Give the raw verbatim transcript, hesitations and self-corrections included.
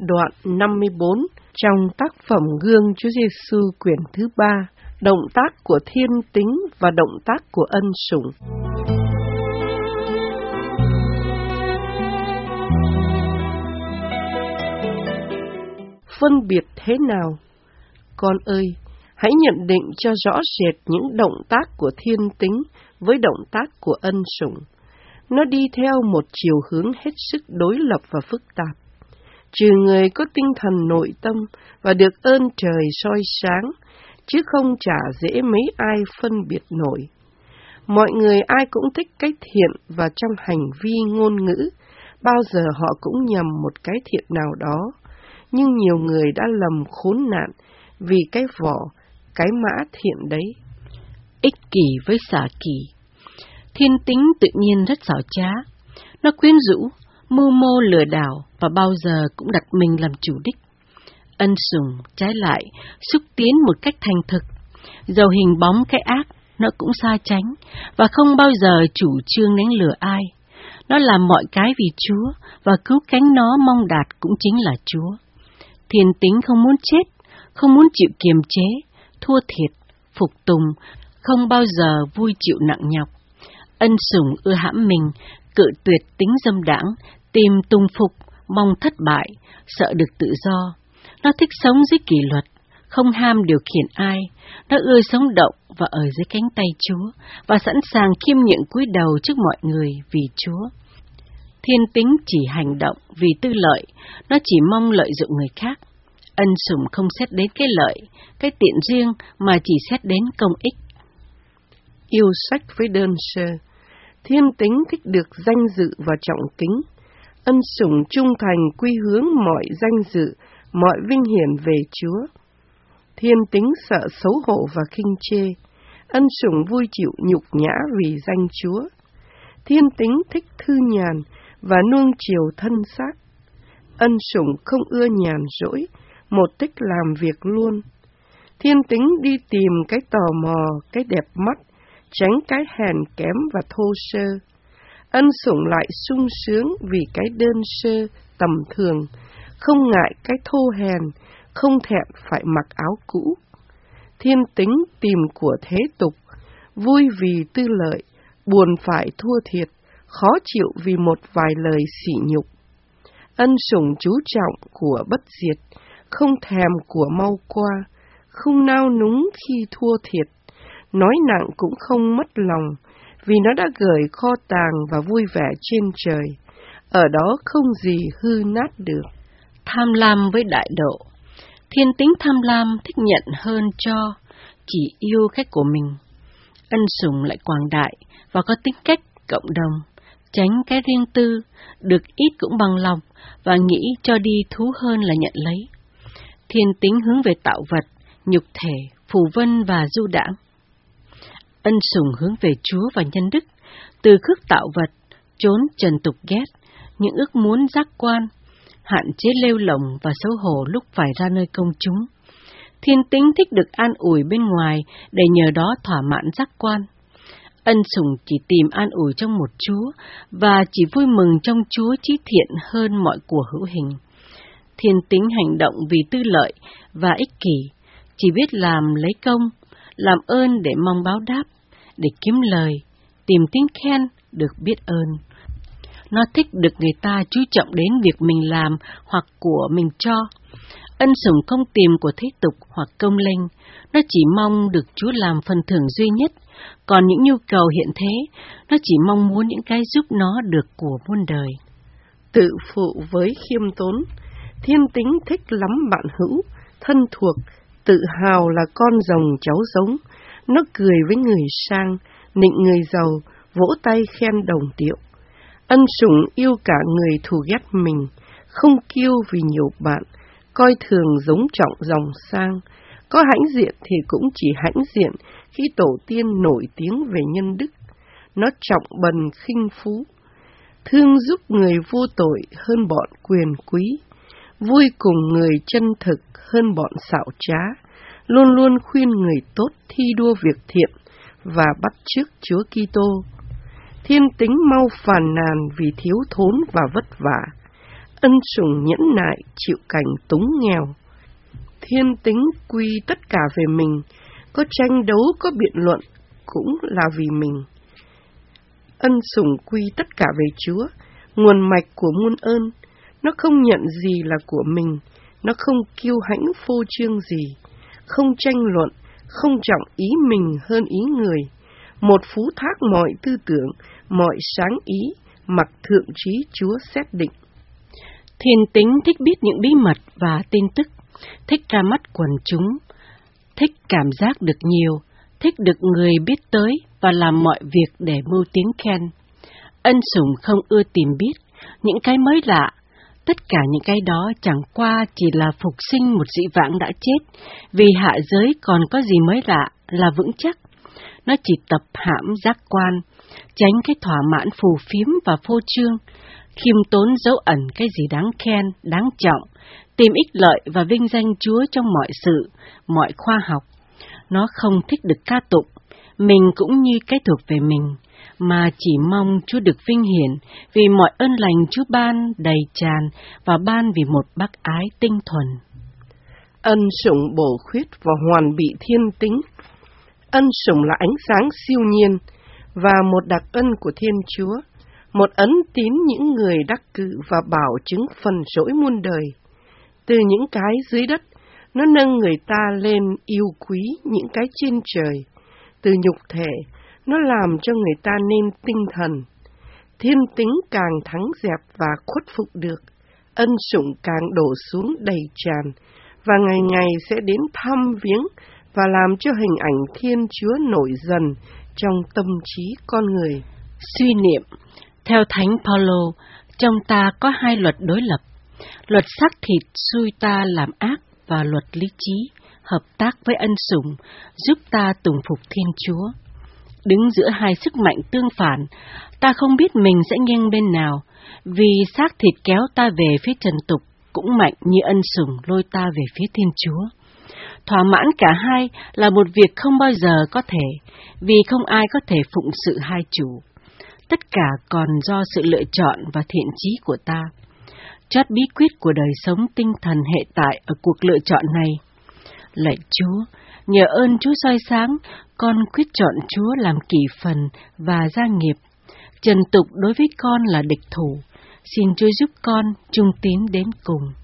đoạn năm mươi bốn trong tác phẩm Gương Chúa Giêsu quyển thứ ba, động tác của thiên tính và động tác của ân sủng. Phân biệt thế nào? Con ơi, hãy nhận định cho rõ rệt những động tác của thiên tính với động tác của ân sủng. Nó đi theo một chiều hướng hết sức đối lập và phức tạp. Trừ người có tinh thần nội tâm và được ơn trời soi sáng, chứ không chả dễ mấy ai phân biệt nổi. Mọi người ai cũng thích cái thiện và trong hành vi ngôn ngữ, bao giờ họ cũng nhầm một cái thiện nào đó. Nhưng nhiều người đã lầm khốn nạn vì cái vỏ, cái mã thiện đấy. Ích kỷ với xả kỷ. Thiên tính tự nhiên rất xảo trá. Nó quyến rũ, mưu mô lừa đảo và bao giờ cũng đặt mình làm chủ đích. Ân sủng, trái lại, xúc tiến một cách thành thực. Dầu hình bóng cái ác, nó cũng xa tránh và không bao giờ chủ trương đánh lừa ai. Nó làm mọi cái vì Chúa và cứu cánh nó mong đạt cũng chính là Chúa. Thiên tính không muốn chết, không muốn chịu kiềm chế, thua thiệt, phục tùng, không bao giờ vui chịu nặng nhọc. Ân sủng ưa hãm mình, cự tuyệt tính dâm đãng, tìm tung phục, mong thất bại, sợ được tự do. Nó thích sống dưới kỷ luật, không ham điều khiển ai. Nó ưa sống động và ở dưới cánh tay Chúa, và sẵn sàng khiêm nhượng cúi đầu trước mọi người vì Chúa. Thiên tính chỉ hành động vì tư lợi, nó chỉ mong lợi dụng người khác. Ân sủng không xét đến cái lợi, cái tiện riêng, mà chỉ xét đến công ích. Yêu sách với đơn sơ. Thiên tính thích được danh dự và trọng kính. Ân sủng trung thành quy hướng mọi danh dự, mọi vinh hiển về Chúa. Thiên tính sợ xấu hổ và khinh chê. Ân sủng vui chịu nhục nhã vì danh Chúa. Thiên tính thích thư nhàn và nuông chiều thân xác. Ân sủng không ưa nhàn rỗi, một thích làm việc luôn. Thiên tính đi tìm cái tò mò, cái đẹp mắt, tránh cái hèn kém và thô sơ. Ân sủng lại sung sướng vì cái đơn sơ, tầm thường, không ngại cái thô hèn, không thẹn phải mặc áo cũ. Thiên tính tìm của thế tục, vui vì tư lợi, buồn phải thua thiệt, khó chịu vì một vài lời sỉ nhục. Ân sủng chú trọng của bất diệt, không thèm của mau qua, không nao núng khi thua thiệt, nói nặng cũng không mất lòng, vì nó đã gửi kho tàng và vui vẻ trên trời, ở đó không gì hư nát được. Tham lam với đại độ. Thiên tính tham lam thích nhận hơn cho, chỉ yêu khách của mình. Ân sủng lại quảng đại và có tính cách cộng đồng, tránh cái riêng tư, được ít cũng bằng lòng và nghĩ cho đi thú hơn là nhận lấy. Thiên tính hướng về tạo vật, nhục thể, phù vân và du đãng. Ân sủng hướng về Chúa và nhân đức, từ khước tạo vật, trốn trần tục ghét, những ước muốn giác quan, hạn chế lêu lỏng và xấu hổ lúc phải ra nơi công chúng. Thiên tính thích được an ủi bên ngoài để nhờ đó thỏa mãn giác quan. Ân sủng chỉ tìm an ủi trong một Chúa và chỉ vui mừng trong Chúa chí thiện hơn mọi của hữu hình. Thiên tính hành động vì tư lợi và ích kỷ, chỉ biết làm lấy công, làm ơn để mong báo đáp, để kiếm lời, tìm tiếng khen, được biết ơn. Nó thích được người ta chú trọng đến việc mình làm hoặc của mình cho. Ân sủng không tìm của thế tục hoặc công linh, nó chỉ mong được Chúa làm phần thưởng duy nhất, còn những nhu cầu hiện thế, nó chỉ mong muốn những cái giúp nó được của muôn đời. Tự phụ với khiêm tốn. Thiên tính thích lắm bạn hữu, thân thuộc, tự hào là con rồng cháu giống. Nó cười với người sang, nịnh người giàu, vỗ tay khen đồng điệu. Ân sủng yêu cả người thù ghét mình, không kiêu vì nhiều bạn, coi thường giống trọng dòng sang. Có hãnh diện thì cũng chỉ hãnh diện khi tổ tiên nổi tiếng về nhân đức. Nó trọng bần khinh phú, thương giúp người vô tội hơn bọn quyền quý, vui cùng người chân thực hơn bọn xảo trá, luôn luôn khuyên người tốt thi đua việc thiện và bắt chước Chúa Kitô. Thiên tính mau phàn nàn vì thiếu thốn và vất vả. ân sủng nhẫn nại chịu cảnh túng nghèo. Thiên tính quy tất cả về mình, có tranh đấu, có biện luận, cũng là vì mình. Ân sủng quy tất cả về Chúa, nguồn mạch của muôn ơn. Nó không nhận gì là của mình, nó không kiêu hãnh phô trương gì, không tranh luận, không trọng ý mình hơn ý người. Một phú thác mọi tư tưởng, mọi sáng ý, mặc thượng trí Chúa xét định. Thiên tính thích biết những bí mật và tin tức, thích ra mắt quần chúng, thích cảm giác được nhiều, thích được người biết tới và làm mọi việc để mưu tiếng khen. Ân sủng không ưa tìm biết những cái mới lạ, tất cả những cái đó chẳng qua chỉ là phục sinh một dị vãng đã chết, vì hạ giới còn có gì mới lạ là vững chắc. Nó chỉ tập hãm giác quan, tránh cái thỏa mãn phù phiếm và phô trương, khiêm tốn dấu ẩn cái gì đáng khen, đáng trọng, tìm ích lợi và vinh danh Chúa trong mọi sự, mọi khoa học. Nó không thích được ca tụng, mình cũng như cái thuộc về mình, mà chỉ mong Chúa được vinh hiển vì mọi ơn lành Chúa ban đầy tràn và ban vì một bác ái tinh thuần. Ân sủng bổ khuyết và hoàn bị thiên tính. Ân sủng là ánh sáng siêu nhiên và một đặc ân của Thiên Chúa, một ấn tín những người đắc cự và bảo chứng phần rỗi muôn đời. Từ những cái dưới đất, nó nâng người ta lên yêu quý những cái trên trời. Từ nhục thể, nó làm cho người ta nên tinh thần. Thiên tính càng thắng dẹp và khuất phục được, ân sủng càng đổ xuống đầy tràn, và ngày ngày sẽ đến thăm viếng và làm cho hình ảnh Thiên Chúa nổi dần trong tâm trí con người. Suy niệm. Theo Thánh Phaolô, trong ta có hai luật đối lập, luật xác thịt xui ta làm ác và luật lý trí, hợp tác với ân sủng, giúp ta tùng phục Thiên Chúa. Đứng giữa hai sức mạnh tương phản, ta không biết mình sẽ nghiêng bên nào, vì xác thịt kéo ta về phía trần tục, cũng mạnh như ân sủng lôi ta về phía Thiên Chúa. Thỏa mãn cả hai là một việc không bao giờ có thể, vì không ai có thể phụng sự hai chủ. Tất cả còn do sự lựa chọn và thiện chí của ta. Chót bí quyết của đời sống tinh thần hệ tại ở cuộc lựa chọn này. Lạy Chúa, nhờ ơn Chúa soi sáng, con quyết chọn Chúa làm kỷ phần và gia nghiệp. Trần tục đối với con là địch thủ, xin Chúa giúp con trung tín đến cùng.